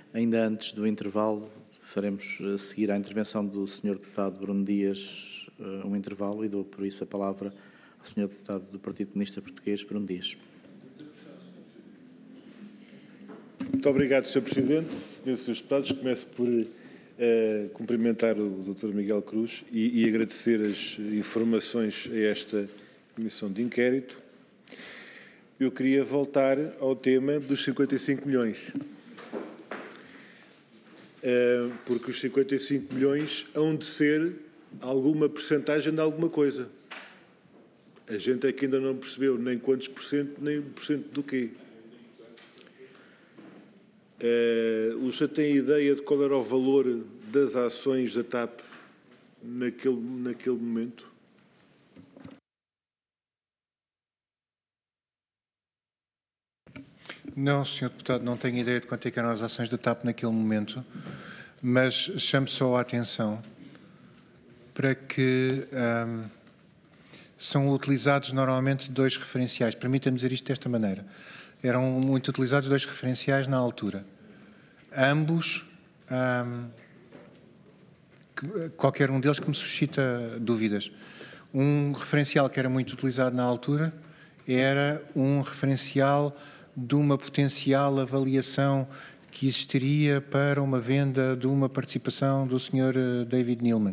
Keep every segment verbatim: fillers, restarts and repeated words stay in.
Ainda antes do intervalo, faremos seguir à intervenção do senhor Deputado Bruno Dias um intervalo e dou por isso a palavra ao senhor Deputado do Partido Comunista Português, Bruno Dias. Muito obrigado, senhor Presidente. Senhores Deputados, começo por uh, cumprimentar o doutor Miguel Cruz e, e agradecer as informações a esta comissão de inquérito. Eu queria voltar ao tema dos cinquenta e cinco milhões. Uh, porque os cinquenta e cinco milhões hão de ser alguma percentagem de alguma coisa. A gente é que ainda não percebeu nem quantos por cento, nem por cento do quê. Uh, o senhor tem ideia de qual era o valor das ações da T A P naquele, naquele momento? Não, senhor Deputado, não tenho ideia de quanto é que eram as ações da T A P naquele momento, mas chamo só a atenção para que um, são utilizados normalmente dois referenciais. Permita-me dizer isto desta maneira. Eram muito utilizados dois referenciais na altura. Ambos, um, que, qualquer um deles que me suscita dúvidas. Um referencial que era muito utilizado na altura era um referencial de uma potencial avaliação que existiria para uma venda de uma participação do senhor David Neeleman.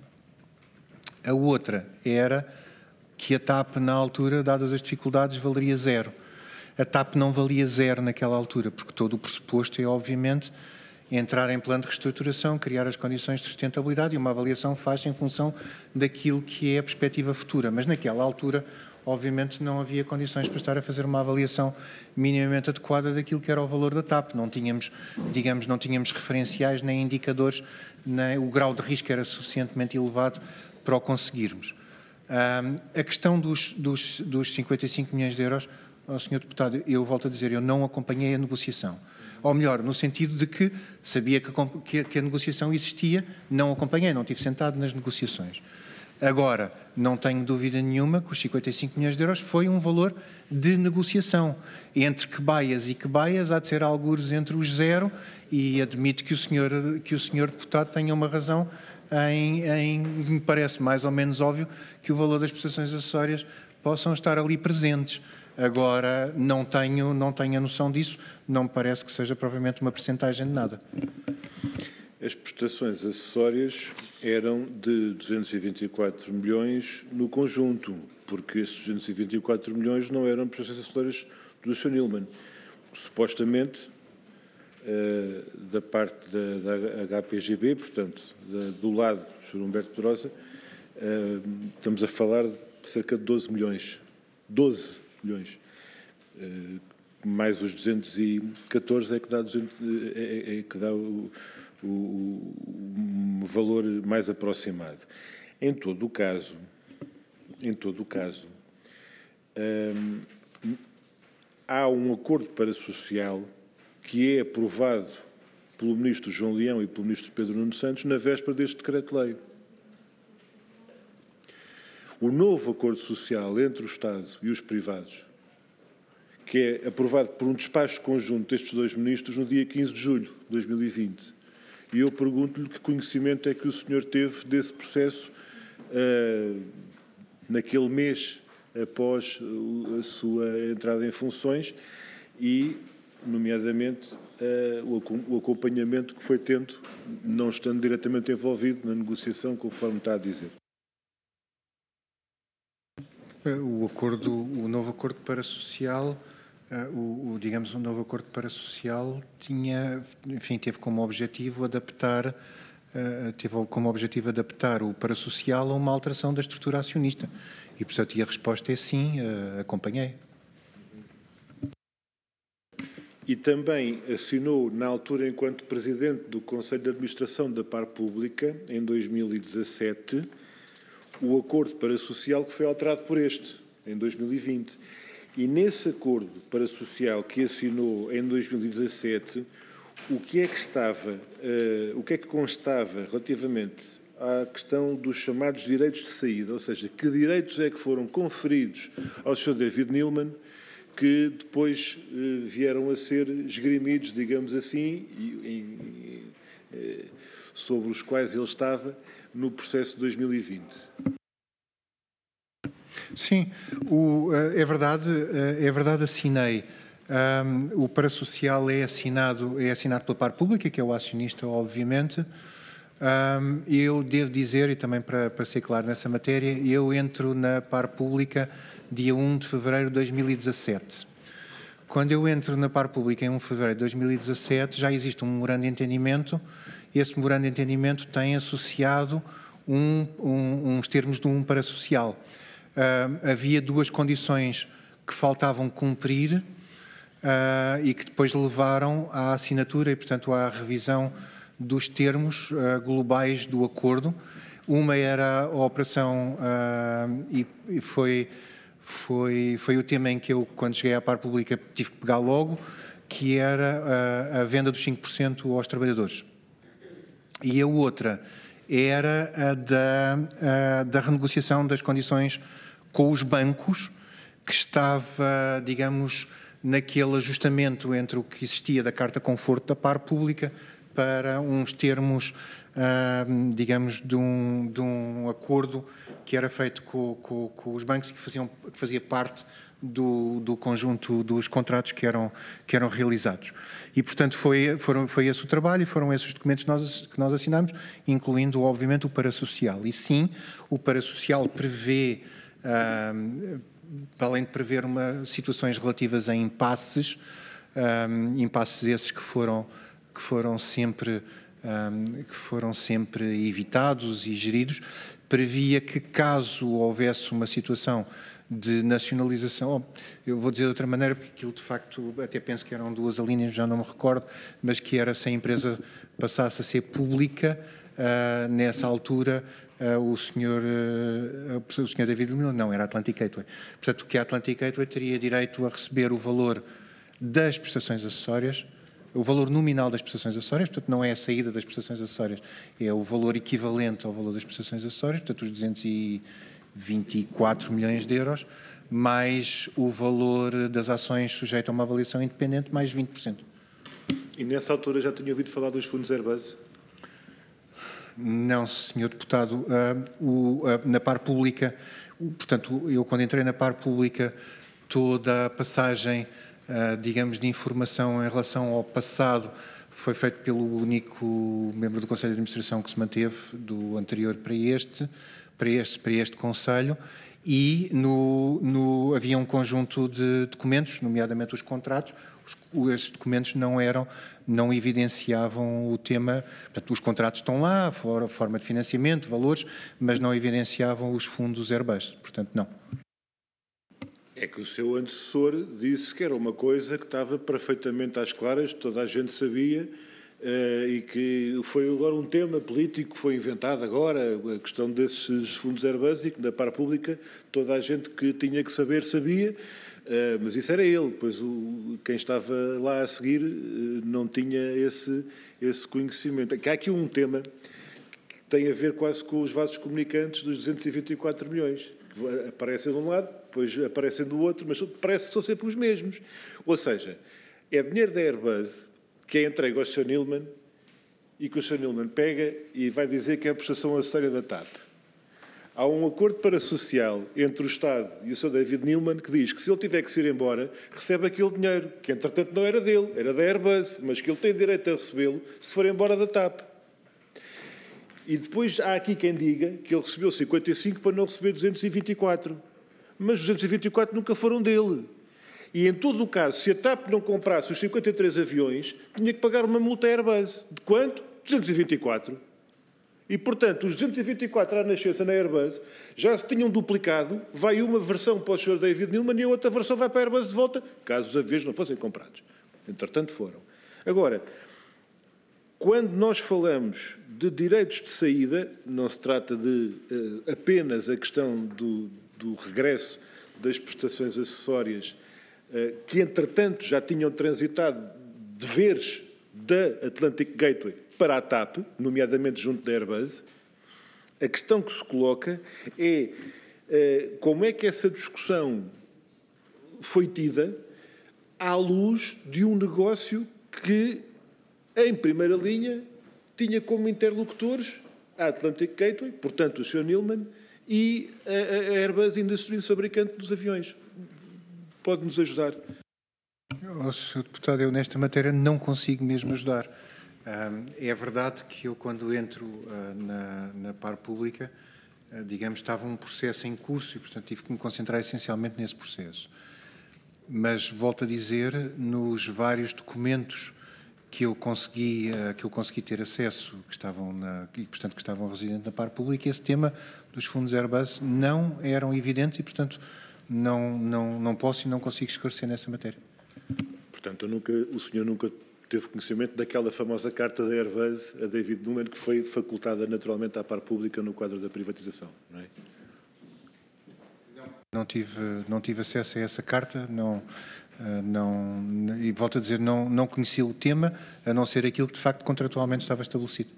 A outra era que a T A P, na altura, dadas as dificuldades, valeria zero. A T A P não valia zero naquela altura, porque todo o pressuposto é, obviamente, entrar em plano de reestruturação, criar as condições de sustentabilidade e uma avaliação faz-se em função daquilo que é a perspectiva futura. Mas naquela altura, obviamente, não havia condições para estar a fazer uma avaliação minimamente adequada daquilo que era o valor da T A P. Não tínhamos, digamos, não tínhamos referenciais nem indicadores, nem o grau de risco era suficientemente elevado para o conseguirmos. Um, a questão dos, dos, dos cinquenta e cinco milhões de euros, oh, senhor Deputado, eu volto a dizer, eu não acompanhei a negociação. Ou melhor, no sentido de que sabia que a, que, que a negociação existia, não acompanhei, não estive sentado nas negociações. Agora, não tenho dúvida nenhuma que os cinquenta e cinco milhões de euros foi um valor de negociação. Entre que baias e que baias, há de ser algures entre os zero, e admito que o senhor, que o senhor deputado tenha uma razão em, em, me parece mais ou menos óbvio, que o valor das prestações acessórias possam estar ali presentes. Agora, não tenho, não tenho a noção disso, não me parece que seja propriamente uma percentagem de nada. As prestações acessórias eram de duzentos e vinte e quatro milhões no conjunto, porque esses duzentos e vinte e quatro milhões não eram prestações acessórias do senhor Neeleman. Supostamente, uh, da parte da, da H P G B, portanto, da, do lado do senhor Humberto Pedrosa, uh, estamos a falar de cerca de doze milhões. doze milhões. Uh, mais os duzentos e catorze é que dá, duzentos, é, é que dá o, o, o valor mais aproximado. Em todo o caso, em todo o caso, hum, há um acordo parasocial que é aprovado pelo Ministro João Leão e pelo Ministro Pedro Nuno Santos na véspera deste decreto-lei. O novo acordo social entre o Estado e os privados, que é aprovado por um despacho conjunto destes dois ministros no dia quinze de julho de dois mil e vinte. E eu pergunto-lhe que conhecimento é que o senhor teve desse processo uh, naquele mês após a sua entrada em funções e, nomeadamente, uh, o acompanhamento que foi tendo, não estando diretamente envolvido na negociação, conforme está a dizer. O acordo, o novo acordo parasocial, uh, o, o, digamos, o novo acordo parasocial tinha, enfim, teve como objetivo adaptar, uh, teve como objetivo adaptar o parasocial a uma alteração da estrutura acionista. E, portanto, a resposta é sim, uh, acompanhei. E também assinou, na altura, enquanto Presidente do Conselho de Administração da Par Pública, em dois mil e dezassete, o acordo parasocial que foi alterado por este, em dois mil e vinte. E nesse acordo parasocial que assinou em dois mil e dezassete, o que é que estava, uh, o que é que constava relativamente à questão dos chamados direitos de saída, ou seja, que direitos é que foram conferidos ao senhor David Neeleman que depois eh, vieram a ser esgrimidos, digamos assim, e, e, e, sobre os quais ele estava no processo de dois mil e vinte. Sim, o, é verdade, é verdade, assinei. Um, o parasocial é assinado, é assinado pela Par Pública, que é o acionista, obviamente. Um, eu devo dizer, e também para, para ser claro nessa matéria, eu entro na Par Pública dia um de fevereiro de dois mil e dezassete. Quando eu entro na Par Pública em um de fevereiro de dois mil e dezassete, já existe um memorando de entendimento. Esse memorando de entendimento tem associado um, um, uns termos de um parasocial. Uh, havia duas condições que faltavam cumprir uh, e que depois levaram à assinatura e, portanto, à revisão dos termos uh, globais do acordo. Uma era a operação, uh, e, e foi, foi, foi o tema em que eu, quando cheguei à Par Pública, tive que pegar logo, que era uh, a venda dos cinco por cento aos trabalhadores. E a outra era a da, a da renegociação das condições com os bancos, que estava, digamos, naquele ajustamento entre o que existia da Carta Conforto da Par Pública para uns termos, uh, digamos, de um, de um acordo que era feito com, com, com os bancos e que, faziam, que fazia parte do, do conjunto dos contratos que eram, que eram realizados. E, portanto, foi, foram, foi esse o trabalho e foram esses os documentos que nós, que nós assinamos, incluindo, obviamente, o parasocial. E, sim, o parasocial prevê, uh, além de prever uma, situações relativas a impasses, um, impasses esses que foram, que foram sempre... Um, que foram sempre evitados e geridos, previa que, caso houvesse uma situação de nacionalização, eu vou dizer de outra maneira, porque aquilo de facto, até penso que eram duas alíneas, já não me recordo, mas que era se a empresa passasse a ser pública, uh, nessa altura, uh, o senhor, uh, o senhor David Miller, não, era a Atlantic Gateway. Portanto, que a Atlantic Gateway teria direito a receber o valor das prestações acessórias, o valor nominal das prestações acessórias, portanto, não é a saída das prestações acessórias, é o valor equivalente ao valor das prestações acessórias, portanto, os duzentos e vinte e quatro milhões de euros, mais o valor das ações sujeito a uma avaliação independente, mais vinte por cento. E nessa altura já tinha ouvido falar dos fundos Airbus? Não, senhor deputado. Uh, o, uh, na Par Pública, uh, portanto, eu quando entrei na Par Pública, toda a passagem, Uh, digamos, de informação em relação ao passado foi feito pelo único membro do Conselho de Administração que se manteve do anterior para este, para este, para este Conselho, e no, no, havia um conjunto de documentos, nomeadamente os contratos. Os, esses documentos não eram, não evidenciavam o tema, portanto, os contratos estão lá, for, forma de financiamento, valores, mas não evidenciavam os fundos Airbus, portanto, não. É que o seu antecessor disse que era uma coisa que estava perfeitamente às claras, toda a gente sabia, uh, e que foi agora um tema político que foi inventado agora, a questão desses fundos Airbus, e que na Par Pública toda a gente que tinha que saber sabia, uh, mas isso era ele, pois o, quem estava lá a seguir uh, não tinha esse, esse conhecimento. É que há aqui um tema que tem a ver quase com os vasos comunicantes dos duzentos e vinte e quatro milhões, que aparecem de um lado, depois aparecem do outro, mas parece que são sempre os mesmos. Ou seja, é dinheiro da Airbus que é entregue ao senhor Neilman e que o senhor Neilman pega e vai dizer que é a prestação acessória da TAP. Há um acordo parasocial entre o Estado e o senhor David Neilman que diz que se ele tiver que se ir embora, recebe aquele dinheiro, que entretanto não era dele, era da Airbus, mas que ele tem direito a recebê-lo se for embora da TAP. E depois há aqui quem diga que ele recebeu cinquenta e cinco para não receber duzentos e vinte e quatro. Mas os duzentos e vinte e quatro nunca foram dele. E, em todo o caso, se a TAP não comprasse os cinquenta e três aviões, tinha que pagar uma multa Airbus. De quanto? duzentos e vinte e quatro. E, portanto, os duzentos e vinte e quatro à nascença na Airbus já se tinham duplicado, vai uma versão para o senhor David Neilman e a outra versão vai para a Airbus de volta, caso os aviões não fossem comprados. Entretanto, foram. Agora, quando nós falamos de direitos de saída, não se trata de uh, apenas a questão do, do regresso das prestações acessórias, uh, que entretanto já tinham transitado deveres da Atlantic Gateway para a TAP, nomeadamente junto da Airbus. A questão que se coloca é uh, como é que essa discussão foi tida à luz de um negócio que, em primeira linha, tinha como interlocutores a Atlantic Gateway, portanto o senhor Neeleman, e a Airbus Industries, fabricante dos aviões. Pode-nos ajudar? Oh, senhor Deputado, eu nesta matéria não consigo mesmo ajudar. É verdade que eu, quando entro na, na par pública, digamos, estava um processo em curso e, portanto, tive que me concentrar essencialmente nesse processo. Mas, volto a dizer, nos vários documentos que eu consegui, que eu consegui ter acesso, que estavam, na, e, portanto, que estavam residentes na par pública, esse tema dos fundos Airbus não eram evidentes e, portanto, não, não, não posso e não consigo esclarecer nessa matéria. Portanto, nunca, o senhor nunca teve conhecimento daquela famosa carta da Airbus a David Neeleman, que foi facultada naturalmente à par pública no quadro da privatização, não é? Não tive, não tive acesso a essa carta, não, não, e volto a dizer, não, não conhecia o tema, a não ser aquilo que de facto contratualmente estava estabelecido.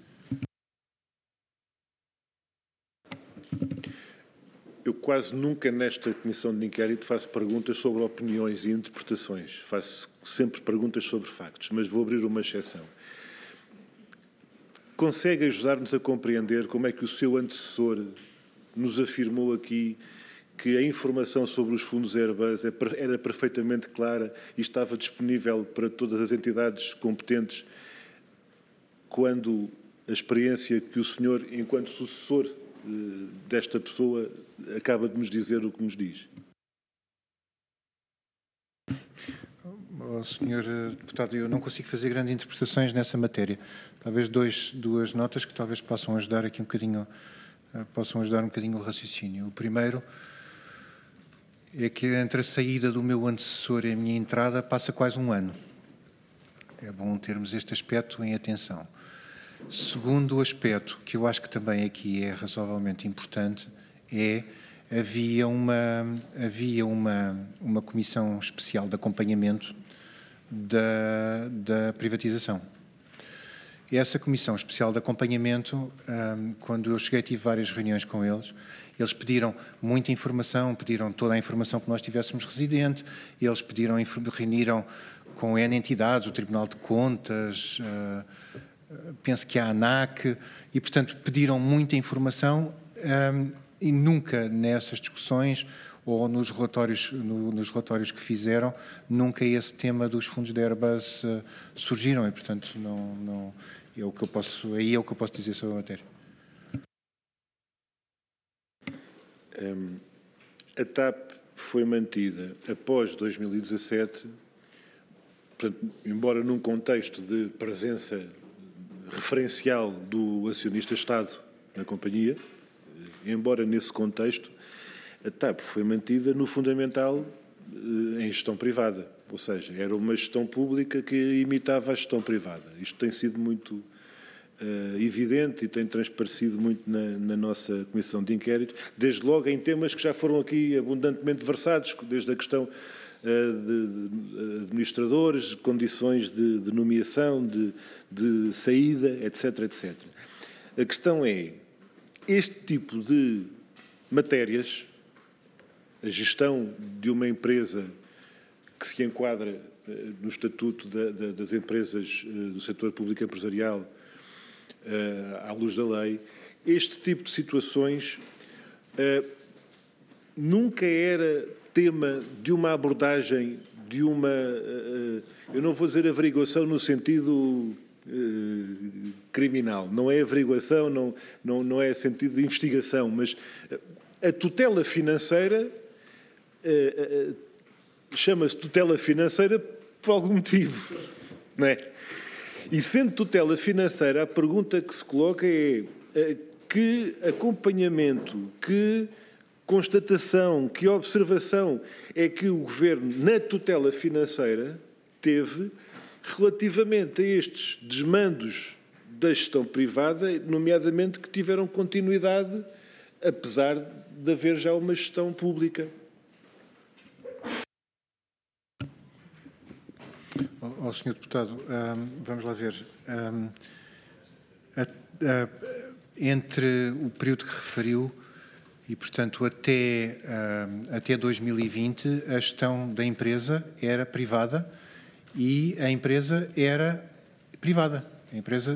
Eu quase nunca nesta comissão de inquérito faço perguntas sobre opiniões e interpretações, faço sempre perguntas sobre factos, mas vou abrir uma exceção. Consegue ajudar-nos a compreender como é que o seu antecessor nos afirmou aqui que a informação sobre os fundos Airbus era perfeitamente clara e estava disponível para todas as entidades competentes, quando a experiência que o senhor, enquanto sucessor desta pessoa, acaba de nos dizer o que nos diz? Oh, senhor Deputado, eu não consigo fazer grandes interpretações nessa matéria. Talvez dois, duas notas que talvez possam ajudar aqui um bocadinho, possam ajudar um bocadinho o raciocínio. O primeiro é que entre a saída do meu antecessor e a minha entrada passa quase um ano. É bom termos este aspecto em atenção. Segundo aspecto, que eu acho que também aqui é razoavelmente importante, é havia uma, havia uma, uma comissão especial de acompanhamento da, da privatização. Essa comissão especial de acompanhamento, quando eu cheguei, tive várias reuniões com eles. Eles pediram muita informação, pediram toda a informação que nós tivéssemos residente, eles pediram, reuniram com N entidades, o Tribunal de Contas, penso que a ANAC, e, portanto, pediram muita informação e nunca nessas discussões ou nos relatórios, no, nos relatórios que fizeram, nunca esse tema dos fundos da Airbus surgiram e, portanto, não, não, é o que eu posso, aí é o que eu posso dizer sobre a matéria. Um, a TAP foi mantida após dois mil e dezassete, portanto, embora num contexto de presença referencial do acionista-Estado na companhia, embora nesse contexto, a TAP foi mantida no fundamental em gestão privada, ou seja, era uma gestão pública que imitava a gestão privada. Isto tem sido muito Uh, evidente e tem transparecido muito na, na nossa comissão de inquérito, desde logo em temas que já foram aqui abundantemente versados, desde a questão uh, de, de administradores, condições de, de nomeação, de, de saída, etc, etcétera. A questão é, este tipo de matérias, a gestão de uma empresa que se enquadra uh, no estatuto da, da, das empresas uh, do setor público empresarial, Uh, à luz da lei, este tipo de situações uh, nunca era tema de uma abordagem, de uma, uh, eu não vou dizer averiguação no sentido uh, criminal, não é averiguação, não, não, não é sentido de investigação, mas a tutela financeira uh, uh, chama-se tutela financeira por algum motivo, não é? E sendo tutela financeira, a pergunta que se coloca é que acompanhamento, que constatação, que observação é que o Governo, na tutela financeira, teve relativamente a estes desmandos da gestão privada, nomeadamente que tiveram continuidade, apesar de haver já uma gestão pública. Ó, senhor Deputado, um, vamos lá ver. Um, a, a, entre o período que referiu E, portanto, até, uh, até dois mil e vinte, a gestão da empresa era privada e a empresa era privada. A empresa